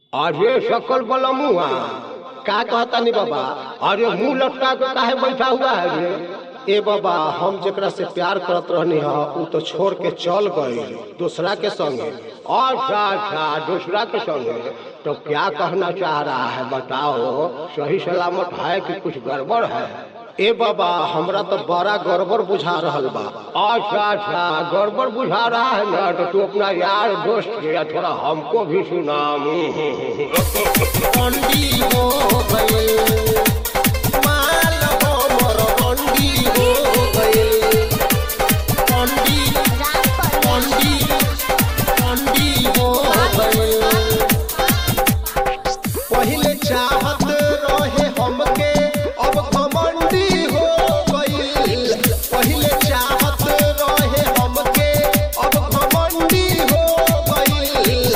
अरे सकल बला मुआ का कहता नहीं बाबा। अरे मुंह लटका के काहे बैठा हुआ है रे। ए बाबा हम जेकरा से प्यार करत रहनी है उ तो छोड़ के चल गई दूसरा के संगे। अच्छा अच्छा दूसरा के संगे तो क्या कहना चाह रहा है बताओ। सही सलामत है कि कुछ गड़बड़ है। ए बाबा हमरा तो बड़ा गड़बड़ बुझा रहल बा। अच्छा अच्छा गड़बड़ बुझा रहा है ना तो तू अपना यार दोस्त के थोड़ा हमको भी सुना। पहले चाहत रहे हमके अब घमंडी हो गइल। पहले चाहत रहे हमके अब घमंडी हो गइल।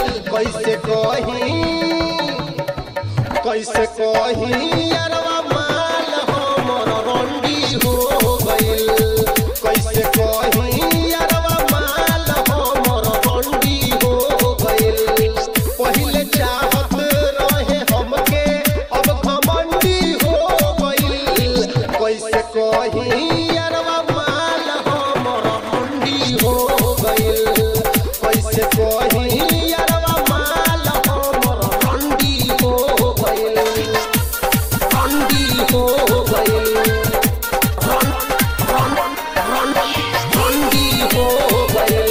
कैसे कही अरवा माल हमर रंडी हो गइल। कैसे कही अरवा माल हमर रंडी हो गइल। पहले चाहत रहे हमके अब घमंडी हो गइल। कैसे कही अरवा माल हमर रंडी हो गइल। कैसे कही अरवा माल हमर रंडी हो गइल। रंडी हो गइल। रंडी हो गइल।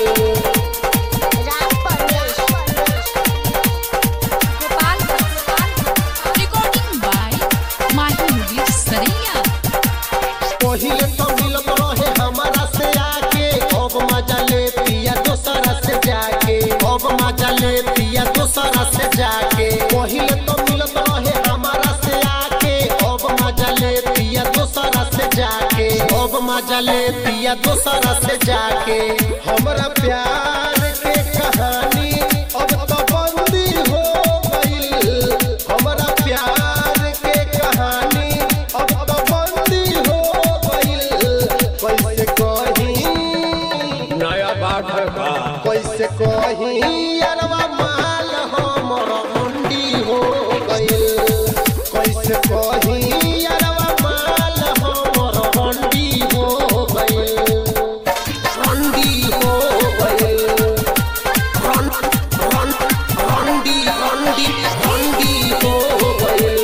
Recording by Mahi Mudir Saraiya. पहिले तो मिलत रहे हमारा से आके अब मजा लेतिया दोसरा से जाके। अब मजा लेतिया दोसरा से जाके। पहिले तो मिलत रहे हमारा से आके अब मजा लेतिया दोसरा से जाके। अब मजा लेतिया दोसरा से जाके। हमरा प्यार के कहानी अब तो बंदी हो गइल। हमरा प्यार के कहानी अब तो बंदी हो गइल। कैसे कही नया बात है का। कैसे कही अरवा माल हमर रंडी हो गइल। कैसे कही अरवा माल हमर रंडी हो गइल। रंडी हो गइल। रंडी हो गइल।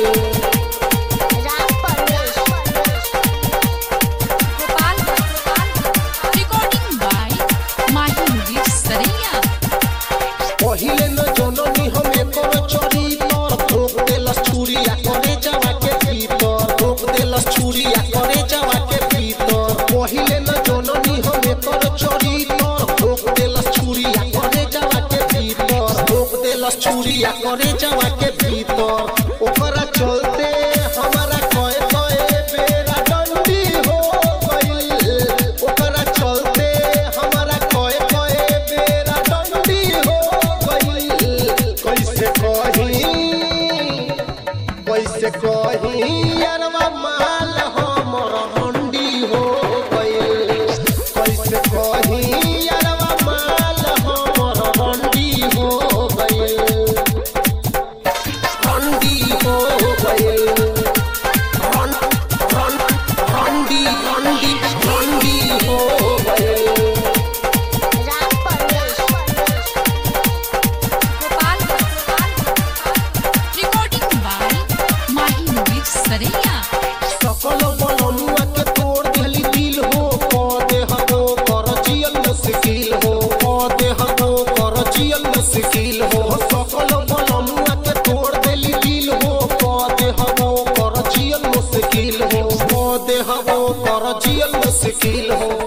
Recording by Mahi Mudir Saraiya. पहिले न जननी हम एकर चरितर। ठोक देलस छुरिया करे जावा के भीतर। ठोक देलस छुरिया करे जावा के भीतर। पहिले न जननी हम एकर चरितर। ठोक देलस छुरिया करे जावा के भीतर। ठोक देलस छुरिया करे जावा के भीतर। ओकरा चलते हमारा कए बेरा डंडी हो गइल। ओकरा चलते हमारा कए बेरा डंडी हो गइल। कैसे कही अरवा माल हमर रंडी हो गइल। कैसे कही अरवा माल हमर रंडी हो गइल। रंडी हो गइल। रंडी हो गइल। Recording by Mahi Mudir Saraiya. सकल बलनुआ के तोड़ देली दिल हो। पदे हबो कर जियल मुश्किल हो। पदे हबो कर जियल मुश्किल हो। सकल बलनुआ के तोड़ देली दिल हो। पदे हबो कर जियल मुश्किल हो। पदे हबो कर जियल मुश्किल हो।